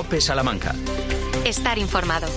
COPE Salamanca. Estar informado.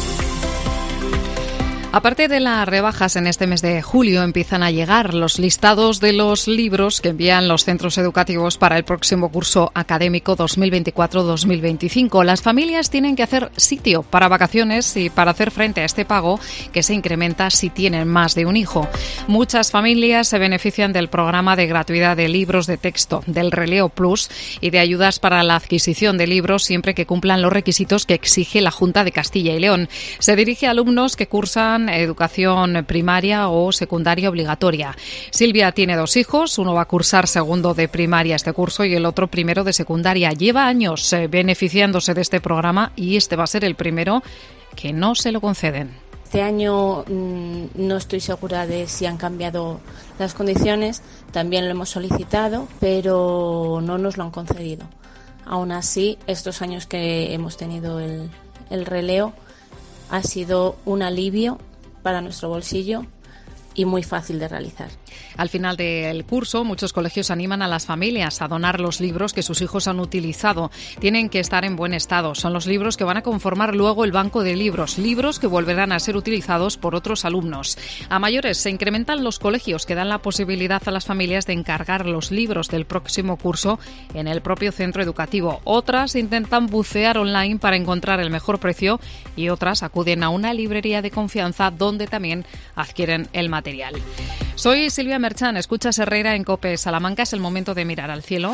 Aparte de las rebajas, en este mes de julio empiezan a llegar los listados de los libros que envían los centros educativos para el próximo curso académico 2024-2025. Las familias tienen que hacer sitio para vacaciones y para hacer frente a este pago que se incrementa si tienen más de un hijo. Muchas familias se benefician del programa de gratuidad de libros de texto, del Releo Plus y de ayudas para la adquisición de libros siempre que cumplan los requisitos que exige la Junta de Castilla y León. Se dirige a alumnos que cursan educación primaria o secundaria obligatoria. Silvia tiene 2 hijos, uno va a cursar segundo de primaria este curso y el otro primero de secundaria. Lleva años beneficiándose de este programa y este va a ser el primero que no se lo conceden. Este año no estoy segura de si han cambiado las condiciones, también lo hemos solicitado, pero no nos lo han concedido. Aún así, estos años que hemos tenido el releo ha sido un alivio para nuestro bolsillo y muy fácil de realizar. Al final del curso, muchos colegios animan a las familias a donar los libros que sus hijos han utilizado. Tienen que estar en buen estado. Son los libros que van a conformar luego el banco de libros que volverán a ser utilizados por otros alumnos. A mayores, se incrementan los colegios que dan la posibilidad a las familias de encargar los libros del próximo curso en el propio centro educativo. Otras intentan bucear online para encontrar el mejor precio y otras acuden a una librería de confianza donde también adquieren el material. Soy Silvia Merchan, escuchas Herrera en COPE Salamanca. Es el momento de mirar al cielo.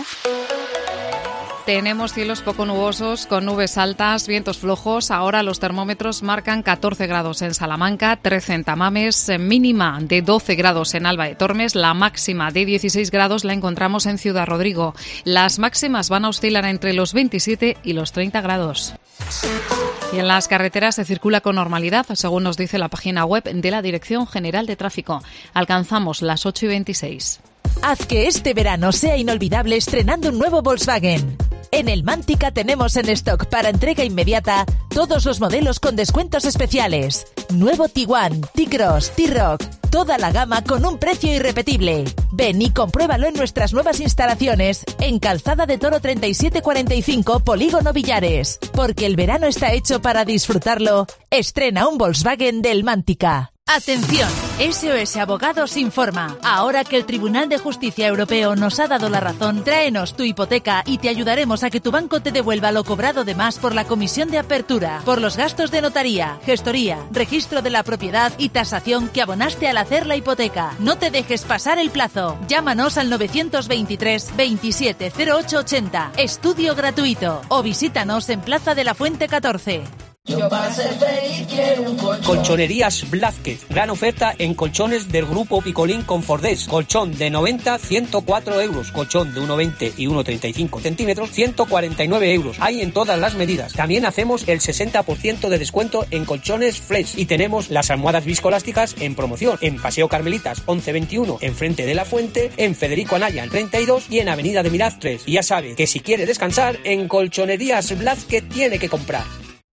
Tenemos cielos poco nubosos, con nubes altas, vientos flojos. Ahora los termómetros marcan 14 grados en Salamanca, 13 en Tamames, mínima de 12 grados en Alba de Tormes. La máxima de 16 grados la encontramos en Ciudad Rodrigo. Las máximas van a oscilar entre los 27 y los 30 grados. Y en las carreteras se circula con normalidad, según nos dice la página web de la Dirección General de Tráfico. Alcanzamos las 8:26. Haz que este verano sea inolvidable estrenando un nuevo Volkswagen. En el Mántica tenemos en stock para entrega inmediata todos los modelos con descuentos especiales. Nuevo Tiguan, T-Cross, T-Roc, toda la gama con un precio irrepetible. Ven y compruébalo en nuestras nuevas instalaciones en Calzada de Toro 3745, Polígono Villares. Porque el verano está hecho para disfrutarlo. Estrena un Volkswagen del Mántica. Atención, SOS Abogados informa. Ahora que el Tribunal de Justicia Europeo nos ha dado la razón, tráenos tu hipoteca y te ayudaremos a que tu banco te devuelva lo cobrado de más por la comisión de apertura, por los gastos de notaría, gestoría, registro de la propiedad y tasación que abonaste al hacer la hipoteca. No te dejes pasar el plazo. Llámanos al 923 27 0880. Estudio gratuito. O visítanos en Plaza de la Fuente 14. Yo para ser feliz quiero un colchón. Colchonerías Blázquez. Gran oferta en colchones del grupo Picolín Confordés. Colchón de 90, 104 euros. Colchón de 1,20 y 1,35 centímetros, 149 euros. Hay en todas las medidas. También hacemos el 60% de descuento en colchones Flex. Y tenemos las almohadas viscoelásticas en promoción. En Paseo Carmelitas 1121, enfrente de la Fuente, en Federico Anaya 32 y en Avenida de Miraz 3. Y ya sabe que si quiere descansar, en Colchonerías Blázquez tiene que comprar.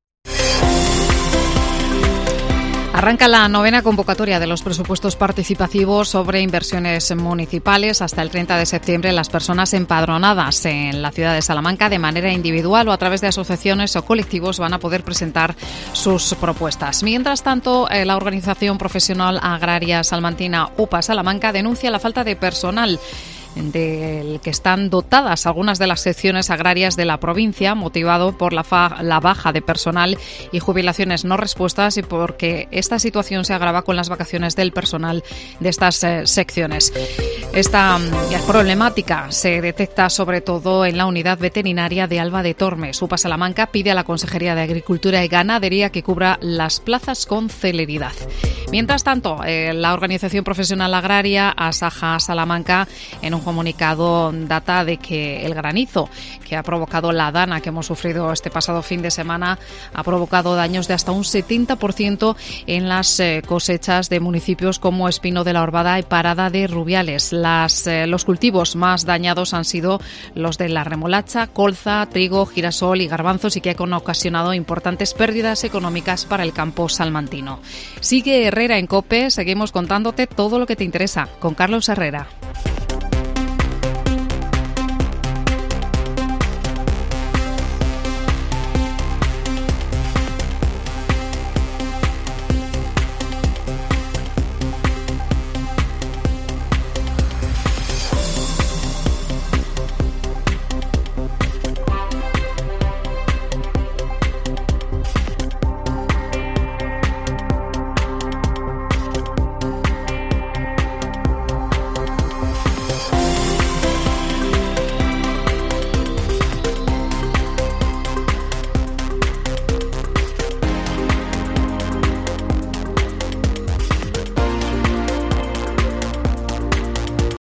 Arranca la 9ª convocatoria de los presupuestos participativos sobre inversiones municipales. Hasta el 30 de septiembre las personas empadronadas en la ciudad de Salamanca de manera individual o a través de asociaciones o colectivos van a poder presentar sus propuestas. Mientras tanto, la organización profesional agraria salmantina UPA Salamanca denuncia la falta de personal del que están dotadas algunas de las secciones agrarias de la provincia, motivado por la baja de personal y jubilaciones no respuestas y porque esta situación se agrava con las vacaciones del personal de estas secciones. Esta problemática se detecta sobre todo en la unidad veterinaria de Alba de Tormes. UPA Salamanca pide a la Consejería de Agricultura y Ganadería que cubra las plazas con celeridad. Mientras tanto, la organización profesional agraria Asaja Salamanca, en un comunicado, data de que el granizo que ha provocado la dana que hemos sufrido este pasado fin de semana ha provocado daños de hasta un 70% en las cosechas de municipios como Espino de la Orbada y Parada de Rubiales. Los cultivos más dañados han sido los de la remolacha, colza, trigo, girasol y garbanzos y que han ocasionado importantes pérdidas económicas para el campo salmantino. Sigue Herrera en COPE, seguimos contándote todo lo que te interesa con Carlos Herrera.